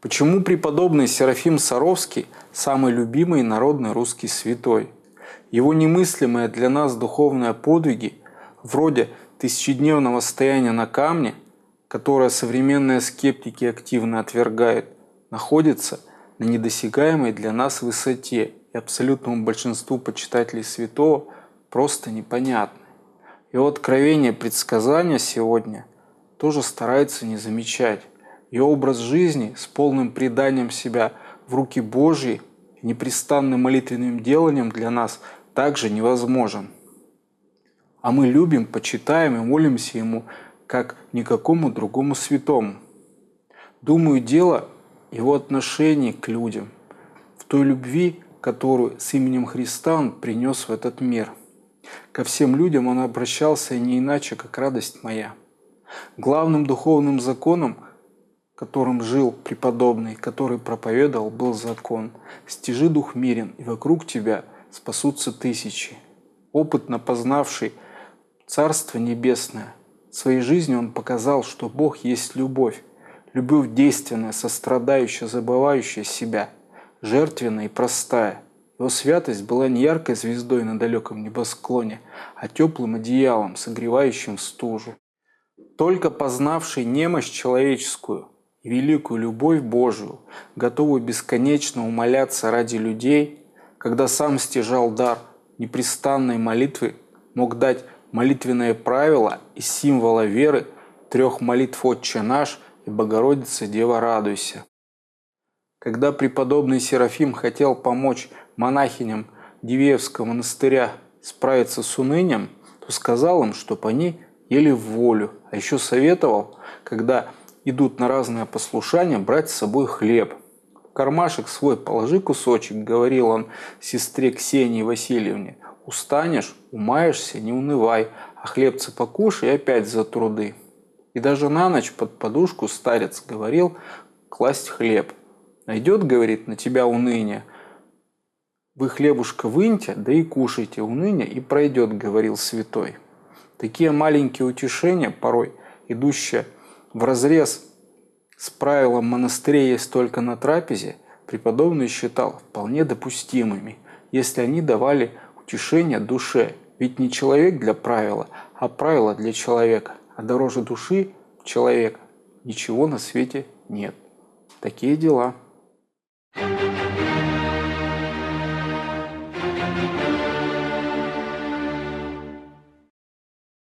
Почему преподобный Серафим Саровский самый любимый народный русский святой? Его немыслимые для нас духовные подвиги, вроде тысячедневного стояния на камне, которое современные скептики активно отвергают, находятся на недосягаемой для нас высоте и абсолютному большинству почитателей святого просто непонятны. Его откровения предсказания сегодня тоже стараются не замечать. Его образ жизни с полным преданием себя в руки Божьи и непрестанным молитвенным деланием для нас также невозможен. А мы любим, почитаем и молимся Ему, как никакому другому святому. Думаю, дело Его отношении к людям, в той любви, которую с именем Христа Он принес в этот мир. Ко всем людям Он обращался не иначе, как радость моя. Главным духовным законом, которым жил преподобный, который проповедовал, был закон: «Стяжи дух мирен, и вокруг тебя спасутся тысячи». Опытно познавший Царство Небесное, своей жизнью он показал, что Бог есть любовь, любовь действенная, сострадающая, забывающая себя, жертвенная и простая. Его святость была не яркой звездой на далеком небосклоне, а теплым одеялом, согревающим стужу. Только познавший немощь человеческую и великую любовь Божию, готовый бесконечно умоляться ради людей, когда сам стяжал дар непрестанной молитвы, мог дать молитвенные правила и символа веры 3 молитв «Отче наш» и «Богородица, Дева, радуйся». Когда преподобный Серафим хотел помочь монахиням Дивеевского монастыря справиться с унынием, то сказал им, чтоб они ели в волю, а еще советовал, когда идут на разные послушания, брать с собой хлеб. В кармашек свой положи кусочек, говорил он сестре Ксении Васильевне. Устанешь, умаешься, не унывай, а хлебцы покушай и опять за труды. И даже на ночь под подушку старец говорил класть хлеб. Найдет, говорит, на тебя уныние, вы хлебушка выньте, да и кушайте уныние, и пройдет, говорил святой. Такие маленькие утешения, порой идущие вразрез с правилом монастыря есть только на трапезе, преподобный считал вполне допустимыми, если они давали утешение душе. Ведь не человек для правила, а правило для человека. А дороже души человека ничего на свете нет. Такие дела.